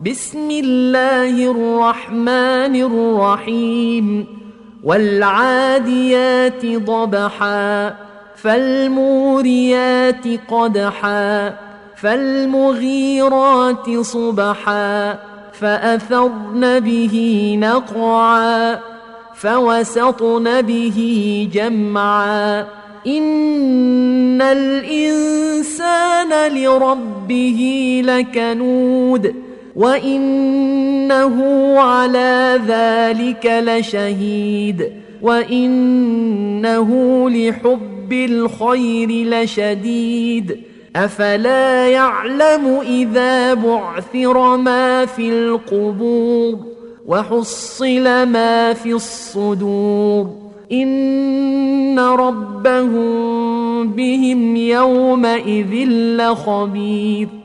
بسم الله الرحمن الرحيم والعاديات ضبحا فالموريات قدحا فالمغيرات صبحا فأثرن به نقعا فوسطن به جمعا إن الإنسان لربه لكنود وإنه على ذلك لشهيد وإنه لحب الخير لشديد أفلا يعلم إذا بعثر ما في القبور وحصل ما في الصدور إن ربهم بهم يومئذ لخبير